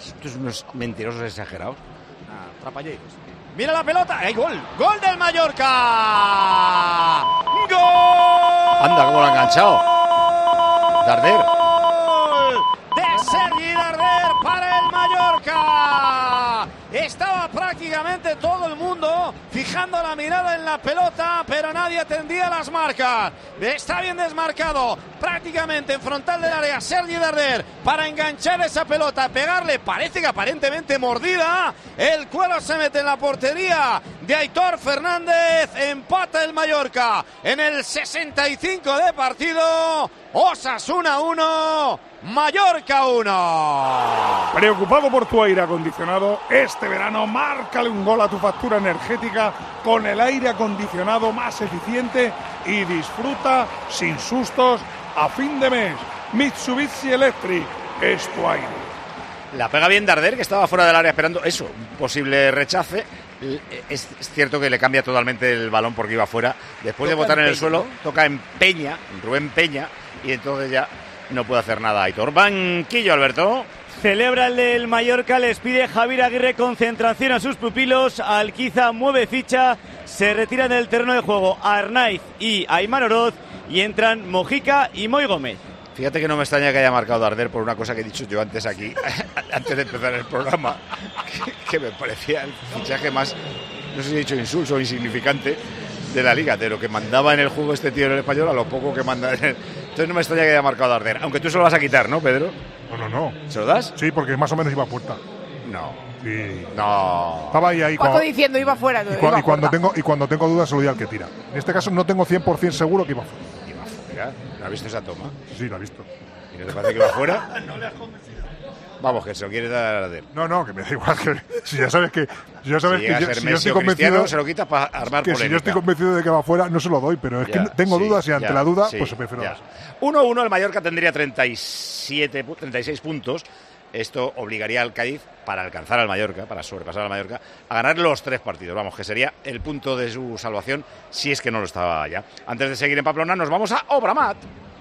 Estos unos mentirosos exagerados. Trapalleros. Mira la pelota. ¡Hay gol! ¡Gol del Mallorca! ¡Gol! Anda, cómo lo ha enganchado. Darder. De Sergi Darder para el Mallorca. Estaba prácticamente todo el mundo fijando la mirada en la pelota, pero nadie atendía las marcas. Está bien desmarcado, prácticamente en frontal del área, Sergi Darder para enganchar esa pelota, pegarle, parece que aparentemente mordida. El cuero se mete en la portería de Aitor Fernández. Empata el Mallorca en el 65 de partido. Osasuna 1, Mallorca 1. Preocupado por tu aire acondicionado, este verano márcale un gol a tu factura energética con el aire acondicionado más eficiente y disfruta sin sustos a fin de mes. Mitsubishi Electric es tu aire. La pega bien Darder, que estaba fuera del área esperando eso, un posible rechace. Es cierto que le cambia totalmente el balón porque iba fuera. Después de botar en el suelo, toca en Peña, Rubén Peña, y entonces ya no puede hacer nada Aitor. Banquillo, Alberto. Celebra el del Mallorca, les pide Javier Aguirre concentración a sus pupilos. Alquiza mueve ficha, se retiran del terreno de juego Arnaiz y Aimar Oroz y entran Mojica y Moy Gómez. Fíjate que no me extraña que haya marcado Darder por una cosa que he dicho yo antes aquí, antes de empezar el programa, que me parecía el fichaje más, no sé si he dicho insulso o insignificante de la liga, de lo que mandaba en el juego este tío en el Español a lo poco que manda en el... Entonces no me extraña que haya marcado Darder, aunque tú se lo vas a quitar, ¿no, Pedro? No. ¿Se lo das? Sí, porque más o menos iba a puerta. No. Sí. No. Estaba ahí. Paco diciendo iba fuera. Y cuando tengo dudas se lo doy al que tira. En este caso no tengo 100% seguro que iba fuera. ¿Iba fuera? ¿No has visto esa toma? Sí, la he visto. ¿Y no te parece que iba fuera? No le has convencido. Vamos, que se lo quieres dar a Darder. No, que me da igual. Que, si ya sabes que si yo estoy convencido, se lo quitas para armar que polémica. Si yo estoy convencido de que va fuera, no se lo doy, pero es que tengo dudas y ante la duda, pues prefiero dar. 1-1, el Mallorca tendría 36 puntos. Esto obligaría al Cádiz, para alcanzar al Mallorca, para sobrepasar al Mallorca, a ganar los 3 partidos. Vamos, que sería el punto de su salvación si es que no lo estaba ya. Antes de seguir en Pamplona, nos vamos a Obramat.